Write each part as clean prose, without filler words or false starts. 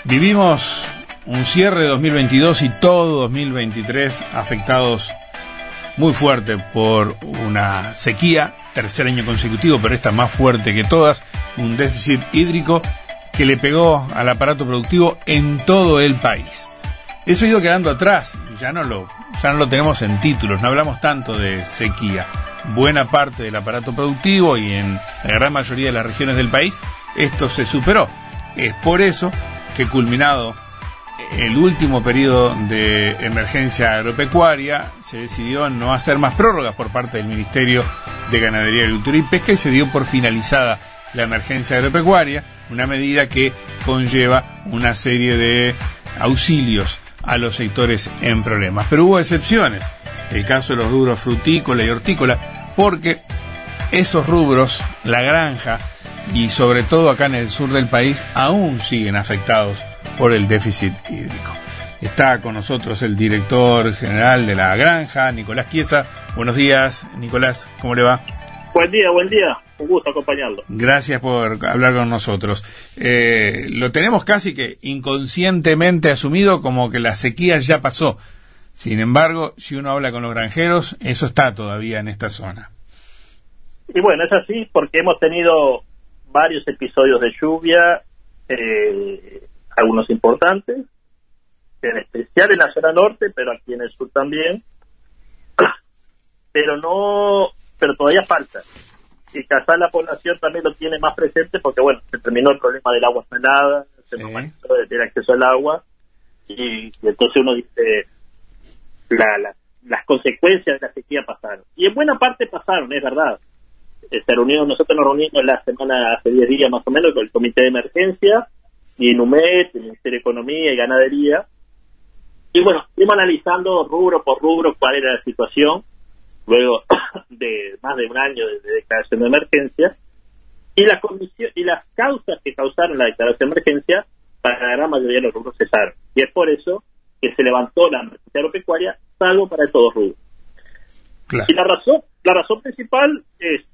Vivimos un cierre de 2022 y todo 2023 afectados muy fuerte por una sequía, tercer año consecutivo, pero esta más fuerte que todas, un déficit hídrico que le pegó al aparato productivo en todo el país. Eso ha ido quedando atrás, ya no lo tenemos en títulos, no hablamos tanto de sequía. Buena parte del aparato productivo y en la gran mayoría de las regiones del país esto se superó. Es por eso que, culminado el último periodo de emergencia agropecuaria, se decidió no hacer más prórrogas por parte del Ministerio de Ganadería, Agricultura y Pesca y se dio por finalizada la emergencia agropecuaria, una medida que conlleva una serie de auxilios a los sectores en problemas. Pero hubo excepciones, el caso de los rubros frutícola y hortícola, porque esos rubros, la granja y sobre todo acá en el sur del país, aún siguen afectados por el déficit hídrico. Está con nosotros el director general de la granja, Nicolás Chiesa. Buenos días, Nicolás, ¿cómo le va? Buen día, un gusto acompañarlo. Gracias por hablar con nosotros. Lo tenemos casi que inconscientemente asumido como que la sequía ya pasó. Sin embargo, si uno habla con los granjeros, eso está todavía en esta zona. Y bueno, es así porque hemos tenido varios episodios de lluvia, algunos importantes, en especial en la zona norte, pero aquí en el sur también, pero todavía falta, y quizás la población también lo tiene más presente porque bueno, se terminó el problema del agua salada, se normalizó del acceso al agua, y entonces uno dice las consecuencias de la sequía pasaron, y en buena parte pasaron, es verdad. Nosotros nos reunimos la semana, hace 10 días más o menos, con el comité de emergencia y NUMED, el Ministerio de Economía y Ganadería, y bueno, fuimos analizando rubro por rubro cuál era la situación luego de más de un año de declaración de emergencia, y las causas que causaron la declaración de emergencia para la gran mayoría de los rubros cesaron, y es por eso que se levantó la emergencia agropecuaria, salvo para todos los rubros. Claro. Y la razón principal,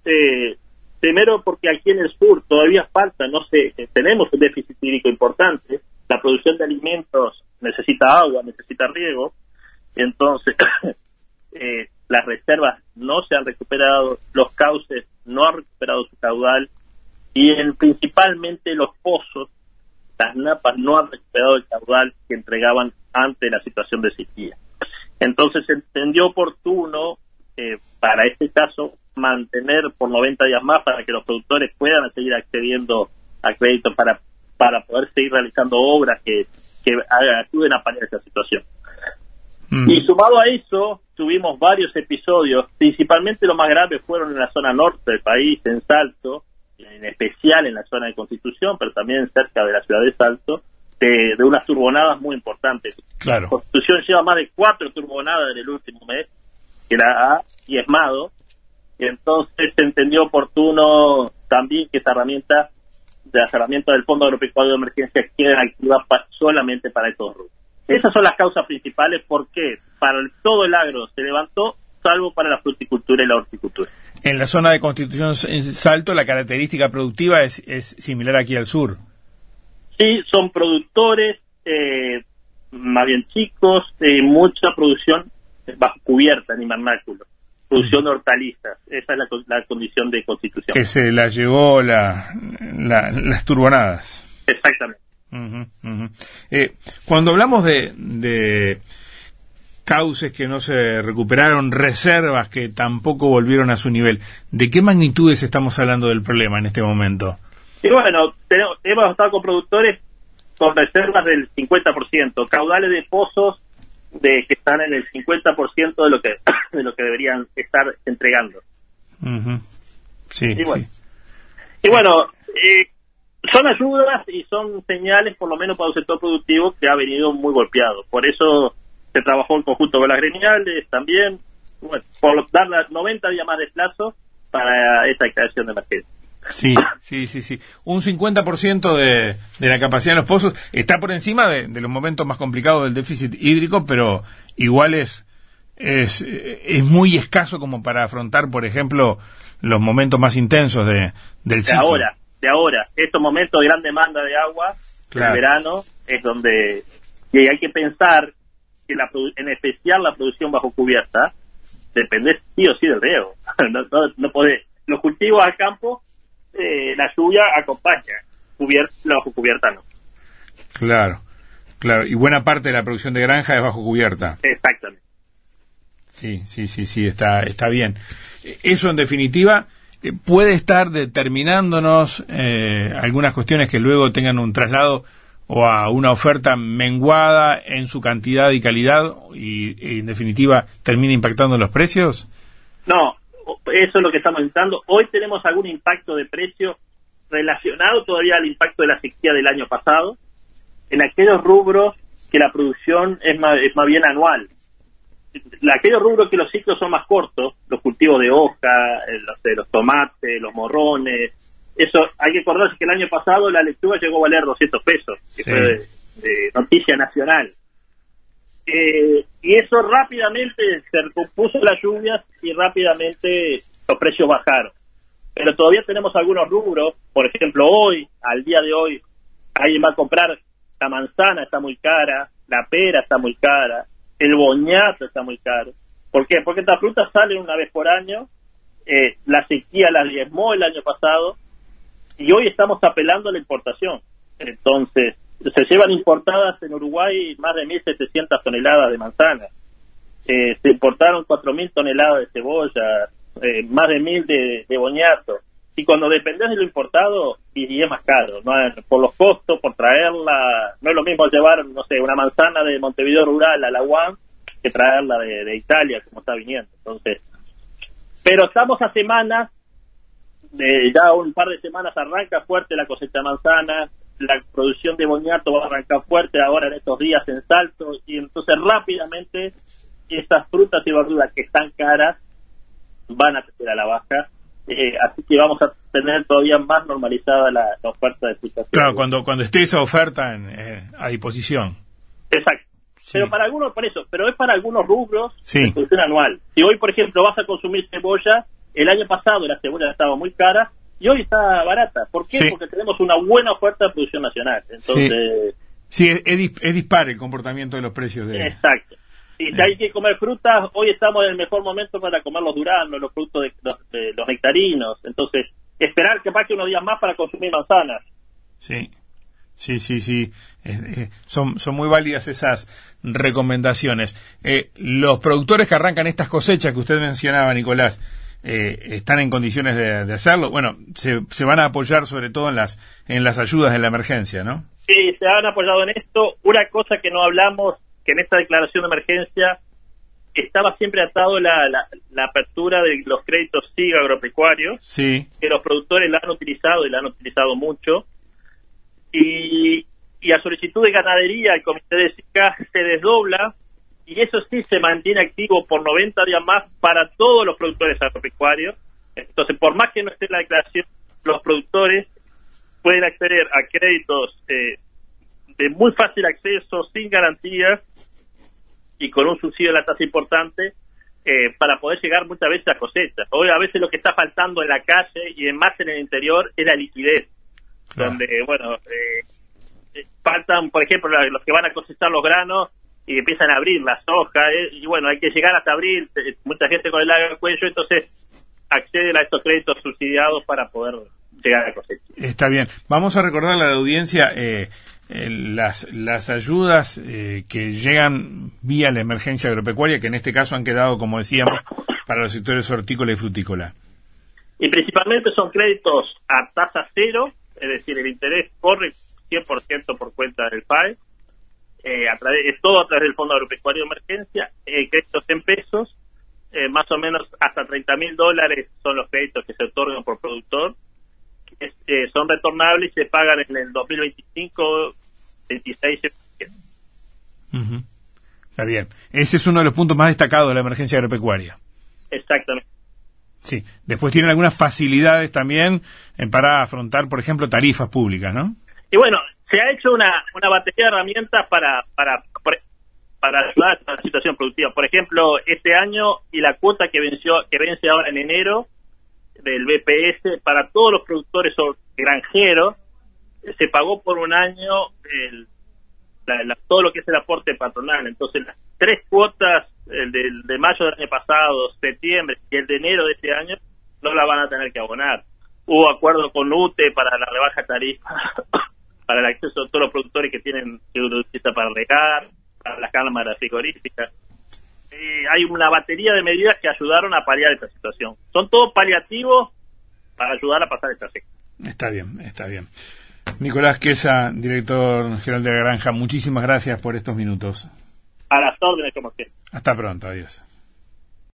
primero porque aquí en el sur todavía falta, tenemos un déficit hídrico importante, la producción de alimentos necesita agua, necesita riego, entonces las reservas no se han recuperado, los cauces no han recuperado su caudal, y principalmente los pozos, las napas no han recuperado el caudal que entregaban ante la situación de sequía. Entonces se entendió oportuno para este caso mantener por 90 días más para que los productores puedan seguir accediendo a crédito para poder seguir realizando obras que ayuden a paliar esa situación. Y sumado a eso, tuvimos varios episodios, principalmente los más graves fueron en la zona norte del país, en Salto, en especial en la zona de Constitución, pero también cerca de la ciudad de Salto, de unas turbonadas muy importantes. Claro. Constitución lleva más de 4 turbonadas en el último mes, que la ha diezmado, y entonces se entendió oportuno también que las herramientas del Fondo Agropecuario de Emergencia queden activas solamente para estos rubros. Esas son las causas principales porque para todo el agro se levantó, salvo para la fruticultura y la horticultura. En la zona de Constitución Salto, la característica productiva es similar aquí al sur. Sí, son productores, más bien chicos, mucha producción bajo cubierta en invernáculo, producción de hortalizas. Esa es la condición de Constitución. Que se la llevó las turbonadas. Exactamente. Cuando hablamos de cauces que no se recuperaron, reservas que tampoco volvieron a su nivel, ¿de qué magnitudes estamos hablando del problema en este momento? Y bueno, hemos estado con productores con reservas del 50%, caudales de pozos que están en el 50% de lo que deberían estar entregando. Sí. Y bueno, son ayudas y son señales, por lo menos para un sector productivo que ha venido muy golpeado. Por eso se trabajó en conjunto con las gremiales también, por dar 90 días más de plazo para esta declaración de emergencia. Sí. Un 50% de la capacidad de los pozos está por encima de los momentos más complicados del déficit hídrico, pero igual es muy escaso como para afrontar, por ejemplo, los momentos más intensos del ciclo. De ahora, estos momentos de gran demanda de agua, Claro. El verano es donde y hay que pensar que en especial la producción bajo cubierta depende sí o sí del riego. No podés. Los cultivos a campo, la lluvia acompaña, la bajo cubierta no. Claro, claro. Y buena parte de la producción de granja es bajo cubierta. Exactamente. Sí, está bien. Eso en definitiva puede estar determinándonos algunas cuestiones que luego tengan un traslado o a una oferta menguada en su cantidad y calidad y en definitiva termina impactando en los precios. No, eso es lo que estamos intentando. Hoy tenemos algún impacto de precio relacionado todavía al impacto de la sequía del año pasado, en aquellos rubros que la producción es más bien anual. Aquellos rubros que los ciclos son más cortos, los cultivos de hoja, los tomates, los morrones, eso hay que acordarse que el año pasado la lechuga llegó a valer 200 pesos, que sí. fue de noticia nacional. Y eso rápidamente se recompuso las lluvias y rápidamente los precios bajaron. Pero todavía tenemos algunos rubros, por ejemplo hoy, al día de hoy, alguien va a comprar, la manzana está muy cara, la pera está muy cara, el boñato está muy caro. ¿Por qué? Porque estas frutas salen una vez por año, la sequía las diezmó el año pasado, y hoy estamos apelando a la importación. Entonces, se llevan importadas en Uruguay más de 1.700 toneladas de manzanas. Se importaron 4.000 toneladas de cebolla, más de 1.000 de boñato. Y cuando dependés de lo importado, y es más caro, ¿no? Por los costos, por traerla, no es lo mismo llevar, no sé, una manzana de Montevideo Rural a la UAM que traerla de Italia, como está viniendo. Entonces, pero estamos a semanas, ya un par de semanas arranca fuerte la cosecha de manzana, la producción de boñato va a arrancar fuerte ahora en estos días en Salto, y entonces rápidamente esas frutas y verduras que están caras van a tener a la baja. Así que vamos a tener todavía más normalizada la oferta de frutas. Claro, cuando esté esa oferta a disposición. Exacto. Sí. Pero para algunos, pero es para algunos rubros sí. de producción anual. Si hoy, por ejemplo, vas a consumir cebolla, el año pasado la cebolla estaba muy cara y hoy está barata. ¿Por qué? Sí. Porque tenemos una buena oferta de producción nacional. Entonces, sí, es dispar el comportamiento de los precios de... Exacto. Y si hay que comer frutas, hoy estamos en el mejor momento para comer los duranos, los frutos de los nectarinos. Entonces, esperar que pase unos días más para consumir manzanas. Sí. Son muy válidas esas recomendaciones. Los productores que arrancan estas cosechas que usted mencionaba, Nicolás, ¿están en condiciones de hacerlo? Bueno, se van a apoyar sobre todo en las ayudas de la emergencia, ¿no? Sí, se han apoyado en esto. Una cosa que no hablamos, que en esta declaración de emergencia estaba siempre atado la apertura de los créditos SIGA agropecuarios, sí. Que los productores la han utilizado y la han utilizado mucho. Y a solicitud de ganadería, el comité de SIGA se desdobla, y eso sí se mantiene activo por 90 días más para todos los productores agropecuarios. Entonces, por más que no esté en la declaración, los productores pueden acceder a créditos de muy fácil acceso, sin garantías y con un subsidio de la tasa importante, para poder llegar muchas veces a cosechas. Hoy a veces lo que está faltando en la calle y más en el interior es la liquidez. Claro. Donde, bueno, faltan, por ejemplo, los que van a cosechar los granos y empiezan a abrir las hojas, y bueno, hay que llegar hasta abril, mucha gente con el agua al cuello, entonces acceden a estos créditos subsidiados para poder llegar a cosecha. Está bien. Vamos a recordarle a la audiencia las ayudas que llegan vía la emergencia agropecuaria, que en este caso han quedado, como decíamos, para los sectores hortícola y frutícola. Y principalmente son créditos a tasa cero, es decir, el interés corre 100% por cuenta del PAE, todo a través del Fondo Agropecuario de Emergencia, créditos en pesos, más o menos hasta $30.000 son los créditos que se otorgan por productor, son retornables y se pagan en el 2025, 26. Uh-huh. Está bien. Ese es uno de los puntos más destacados de la emergencia agropecuaria. Exactamente. Sí. Después tienen algunas facilidades también para afrontar, por ejemplo, tarifas públicas, ¿no? Y bueno, se ha hecho una batería de herramientas para ayudar a la situación productiva. Por ejemplo, este año y la cuota que vence ahora en enero del BPS para todos los productores granjeros, se pagó por un año todo lo que es el aporte patronal. Entonces, las 3 cuotas, el de mayo del año pasado, septiembre y el de enero de este año, no la van a tener que abonar. Hubo acuerdo con UTE para la rebaja tarifa, para el acceso a todos los productores que tienen que utilizar para regar, para las cámaras frigoríficas. Hay una batería de medidas que ayudaron a paliar esta situación. Son todos paliativos para ayudar a pasar esta sequía. Está bien, está bien. Nicolás Quesa, director general de la granja, muchísimas gracias por estos minutos. A las órdenes, como siempre. Hasta pronto, adiós.